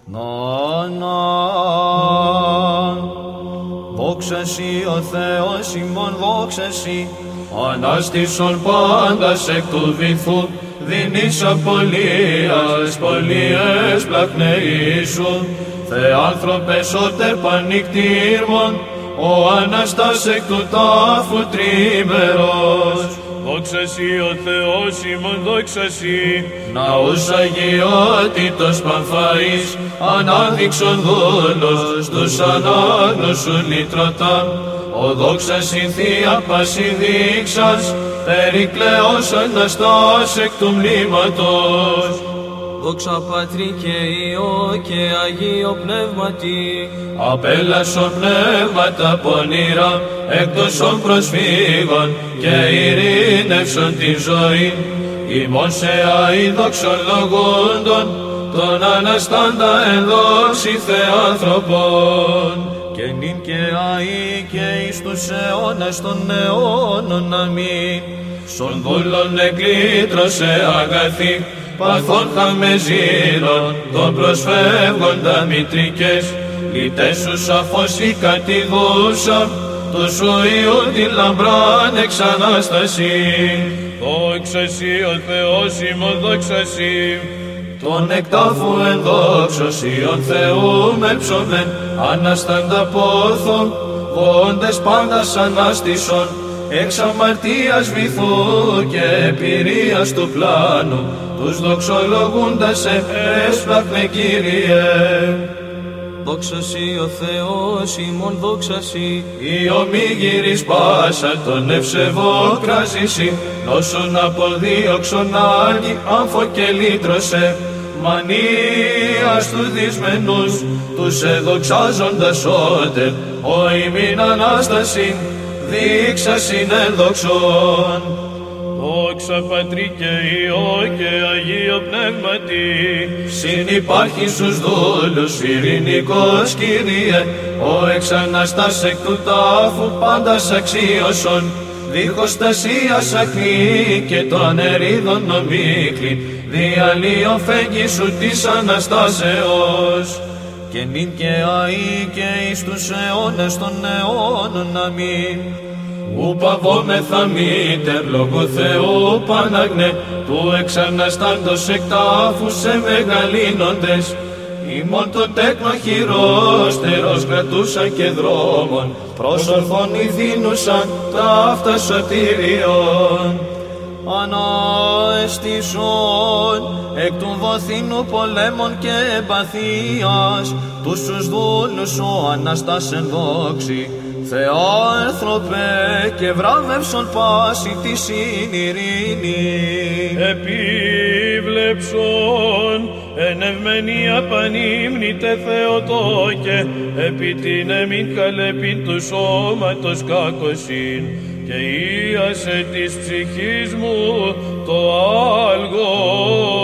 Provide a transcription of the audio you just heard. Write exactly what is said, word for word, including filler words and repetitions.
Να, δόξα σοι ο Θεός ημών, δόξα σοι, ανάστησον πάντας εκ του βυθού, δίνεις απολίας, πολίες πλακνεήσου, Θεάνθρωπε σώτερ πανικτήρμον, ο Αναστάς εκ του τάφου τρίμερος. Δόξα σοι ο Θεός ημών, δόξα σοι, Ναός αγιότητος Πανφαής, ανάδειξον δούλος τους ανάγνους σου λυτρωτά. Ο δόξα σοι Θεία πάση δείξας, Περικλέος Αναστάς εκ του μνήματος. Δόξα Πατρί και Υιό και Αγίο Πνεύματι, Απέλασον πνεύματα πονηρά, εκτόσον προσφύγων και ειρήνευσον τη ζωή. Ημών σε αηδοξολογούντων, τον Αναστάντα εν δόξη Θεάνθρωπον. Και νυν και αεί και εις τους αιώνας των αιώνων αμήν. Σον δούλων εκλήτρωσε αγαθή, παθών χαμεζήρων, των προσφεύγοντα μητρικές, λυτές σου σαφώς η κατηδούσα, του σου Υιού την λαμπράν εξανάσταση. δόξα σοι ο Θεός ημών, δόξα σοι, Τον εκτάφου εν δόξωσιον Θεού με ψωμεν, αναστάντα πόθον, βόντες πάντας ανάστησον, εξ αμαρτίας βυθού και επηρείας του πλάνου, τους δοξολογούντας έσπλαχνε Κύριε. δόξα σοι ο Θεός ημών, δόξα σοι, Η ομίγυρης πάσα τον ευσεβό κράζησι, νόσον αποδίωξον άγγι άμφο και λύτρωσε, μανίας του δυσμενούς, τους εδοξάζοντας σώτερ, ο ημίν Ανάστασιν, δείξασιν εν δοξόν. δόξα Πατρί και Υιό και Αγίο Πνεύματι, Συνυπάρχει στους δούλους ειρηνικός Κύριε, ο εξ Αναστάς εκ του τάφου πάντας αξίωσον, δίχως τασίας αχνή και το ανερίδων νομίκλη, διαλύον φέγγι σου της Αναστάσεως. Και νυν και αεί και εις τους αιώνες των αιώνων αμήν. Ου παβόμεθα μήτερ λόγω Θεού Παναγνέ, του εξ Αναστάντος εκ τάφου σε μεγαλύνοντες, ημών το τέκνο χειρόστερος κρατούσαν και δρόμων, προς ορθόν ηθήνουσαν ταύτα σωτήριον. Αναεστήσον εκ του βοθήνου πολέμων και εμπαθίας, τους τους δούλους ο Αναστάς εν δόξη, Θεάνθρωπε και βράβευσον πάση τη ειρήνη. επίβλεψον εν ευμενία πανύμνητε Θεοτόκε, επί την εμήν καλεπίν του σώματος κακοσύν, και ίασε της ψυχής μου το άλγο.